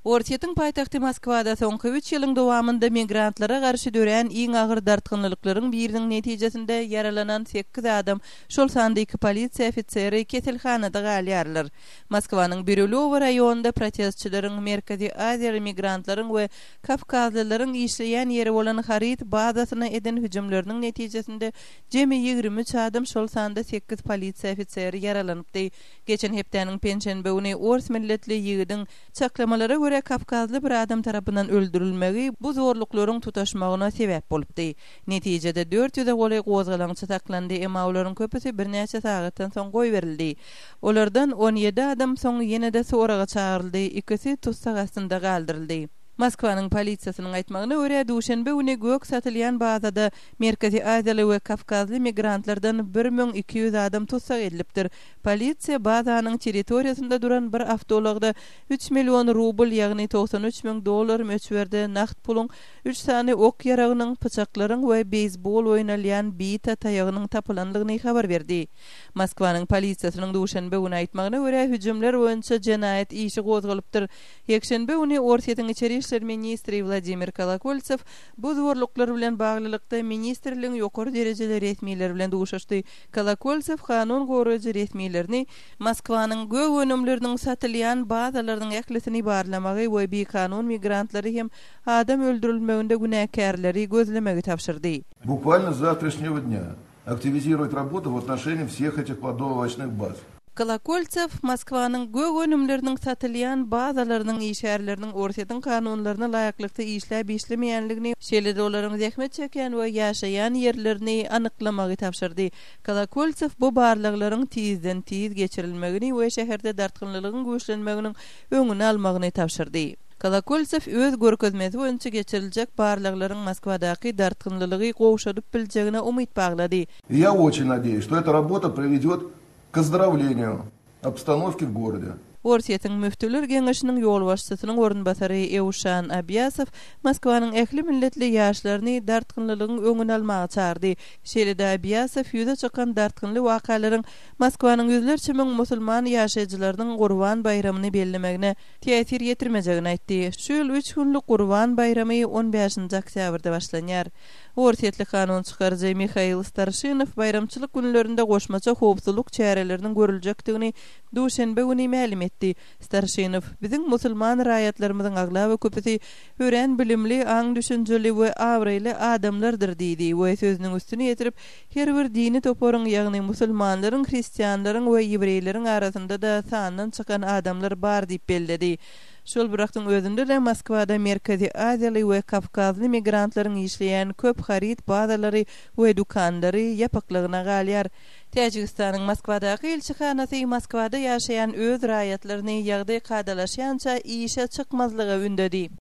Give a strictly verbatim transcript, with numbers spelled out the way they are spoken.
Ortiyetin paytaxtı Moskvada soňky üç ýylyň dowamında migrantlara garşy dören iň agyr dartgynlyklaryň biriniň netijesinde yaralanan sekiz adam, şol sanda iki polisiýa ofiseri keselhanada galýarlar. Moskwanyň Birülowo raýonunda protestçilerin Merkezi Aziýa migrantlaryň we Kafkazlylaryň işleýän ýeri bolan Harit bazasyna eden hüjümleriniň netijesinde jemi ýigirmi üç adam, şol sanda sekiz polisiýa ofiseri yaralanypdy. Geçen hepdeniň penşenbe güni Ors milletli ýigidin çaklamalara göre Kafkazly bir adam tarapyndan öldürilmegi bu zorluklaryň tutaşmagyna sebäp bolupdy. Netijede dört ýüze golay gozgalan çataklandy, emma olaryň köpüsi bir näçe sagatdan soň goý berildi. Olardan on ýedi adam soň ýene-de soraga çağıryldy, ikisi tutsak astynda galdyryldy. Moskwanyň polisiýasynyň aýtmagyna görä, duşanbe güni gök satylýan bazada Merkezi Aziýaly we Kafkazly migrantlardan bir miň iki ýüz adam tutsak edilipdir. Polisiýa bazanyň territoriýasynda duran bir awtologda üç million rubl, ýagny doksan üç miň dollar möçberde nagt puluň, üç sany ok ýaragynyň, pyçaklaryň we beýsbol oýnalýan bita taýagynyň tapylanlygyny habar berdi. Moskwanyň polisiýasynyň duşanbe güni aýtmagyna görä, hüjümler boýunça jenaýat işi gozgalypdyr. Ýekşenbe güni Ortiýetiň içeri işler ministri Vladimir Kolakoltsev bu zorluklar bilen baglylykda ministrligiň ýokary derejeli resmiýetleri bilen duşaşdy. Kolakoltsev kanun goraýjy resmiýetlerini Moskwanyň göw önümleriniň satylýan bazalarynyň ählisini barlamagy we bir kanun migrantlary hem adam öldürilmeginde günäkärleri gözlemegi tapşyrdy. Буквально с завтрашнего дня активизировать работу в отношении всех этих плодово-овощных баз. Kolakoltsev Moskwanyň göw önümleriniň satylýan bazalarynyň işärleriniň Ortiýetiň kanunlaryna laýaklykda işläp işlemeýänligini, şeýle-de olaryň zähmet çeken we ýaşaýan ýerlerini anyklamagy tapşyrdy. Kolakoltsev bu barlyklaryň tizden tiz geçirilmegini we şäherde dartgynlylygyň güýçlenmeginiň öňüni almagyny tapşyrdy. Kolakoltsev öz görkezmesi boýunça geçiriljek barlyklaryň Moskwadaky dartgynlylygy gowşadyp biljegine umyt baglady. Я очень надеюсь, что эта работа приведёт к оздоровлению обстановки в городе. Ortiýetiň müftüler geňeşiniň ýol başçysynyň orunbasary Ewşan Abiýasow Moskwanyň ähli milletli ýaşlaryny dartgynlylygyň öňüne almagy çağırdy. Şeýle-de Abiýasow ýüze çykan dartgynly wakalaryň Moskwanyň ýüzlerçe miň musulman ýaşaýjylarynyň Gurban bayramyny bellemegine täsir ýetirmejegini aýtdy. Şol üç günlük Gurban bayramy on beşinji oktýabrda başlanýar. Ortiýetli kanun çykarjy Mikhail Starshinov bayramçylyk günlerinde goşmaça howpsuzlyk çäreleriniň görüljekdigini duşanbe güni mälim etdi. Starshinov biziň musulman raýatlarymyzyň agla we köpüsi ören bilimli, aň düşünjeli we awraýly adamlardyr diýdi we sözüniň üstüne ýetirip, her bir dini toparyň, ýagny musulmanlaryň, hristiýanlaryň we ýewreýleriň arasynda da sandan çykan adamlar bar diýip belledi. Şol bıraktyň özünde de Moskwada Merkezi Aziýaly we Kafkazly migrantlaryň işleýän köp harit bazalary we dukandary ýapyklygyna galýar. Täjikistanyň Moskwadaky elçihanasy Moskwada ýaşaýan öz raýatlaryny ýagdaý kadalaşýança işe çykmazlygy ündedi.